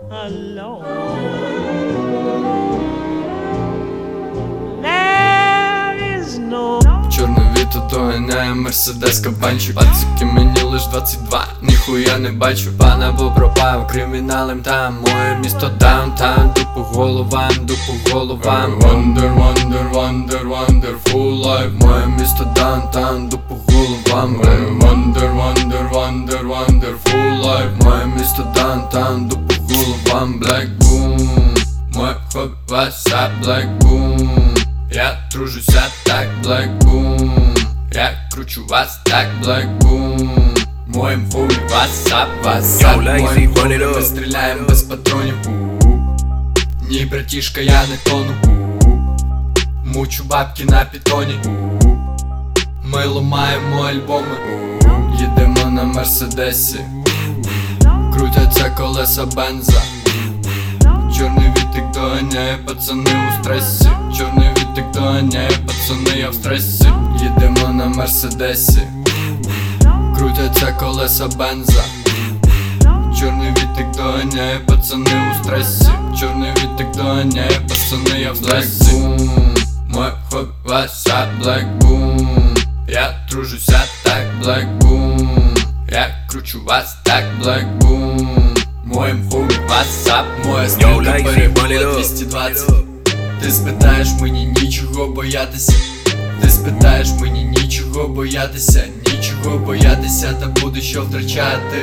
alone. There is no Чорну віту доганяє мерседес кабанчик. Пацики, мені лиш 22, ніхуя не бачу. Пан або пропав, криміналем там. Моє місто даунтаун, дупу головам, дупу головам. Wonder, wonder, wonder, wonderful life. Моє місто даунтаун, дупу головам. Wonder, wonder, wonder, wonderful life. Моє місто даунтаун, дупу головам. Black boom, моє хобі, вася, black boom. Я тружуся так, Black Boom. Я кручу вас так, Black Boom. Моїм хобі васап, васап. Моїм хобі ми стріляємо без патронів. Ні, братішка, я не тону. Мучу бабки на питоні. Ми ламаємо альбоми. Їдемо на мерседесі. Крутяться колеса бенза. Чорний вітик доганяє, пацани у стресі. Чорний вітик доганяє, пацани, я в стресі. Їдемо на мерседесі. Крутяться колеса бенза. Чорний вітик доганяє, пацани у стресі. Чорний вітик доганяє, пацани, я в стресі. Black Boom, моє хобі вася, Black Boom. Я тружуся так, Black Boom. Я кручу вас так, Black Boom. Моїм хобі васап, моя стрілка перебула 220. Ти спитаєш, мені нічого боятися. Ти спитаєш, мені нічого боятися. Нічого боятися, та буде що втрачати.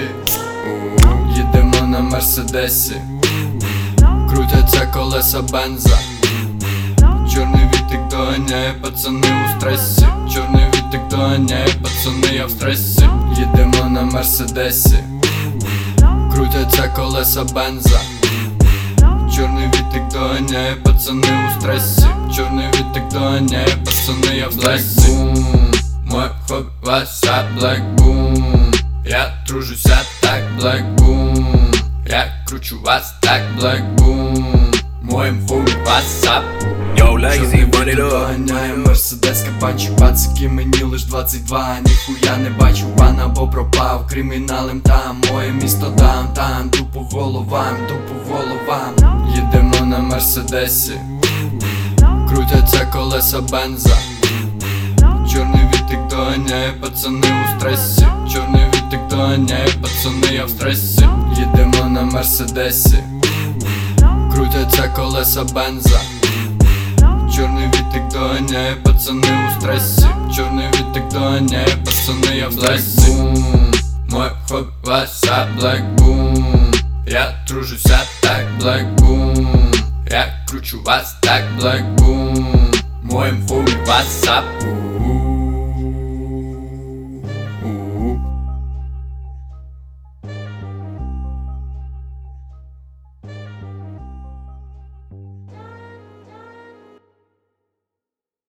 Їдемо на мерседесі. Крутяться колеса бенза. Чорний вітик доганяє, пацани у стресі. Чорний вітик доганяє, пацани, я в стресі. Їдемо на мерседесі. Крутяться колеса бенза. Чорний вітик доганяє, пацани у стресі. Чорний вітик доганяє, пацани, я в стресі. Моє хобі вася, Black Boom. Я тружуся так, Black Boom. Я кручу вас так, Black Boom. Моїм хобі васап. Yo, Lazy, run it up. Доганяє мерседес кабанчик. Пацики, мені лиш 22, ніхуя не бачу. Пан або пропав, криміналем там. Моє місто даунтаун, дупу головам, дупу головам. Їдемо на мерседесі. Крутяться колеса бенза. Чорний вітик доганяє, пацани у стресі. Чорний вітик доганяє, пацани, я в стресі. Їдемо на мерседесі. Крутяться колеса бенза. Чорний вітик доганяє, пацани у стресі. Чорний вітик доганяє, пацани, я в стресі. Моє хобі вася, Black Boom. Я тружуся так, Black Boom. Я кручу вас так, Black Boom. Моїм хобі васап.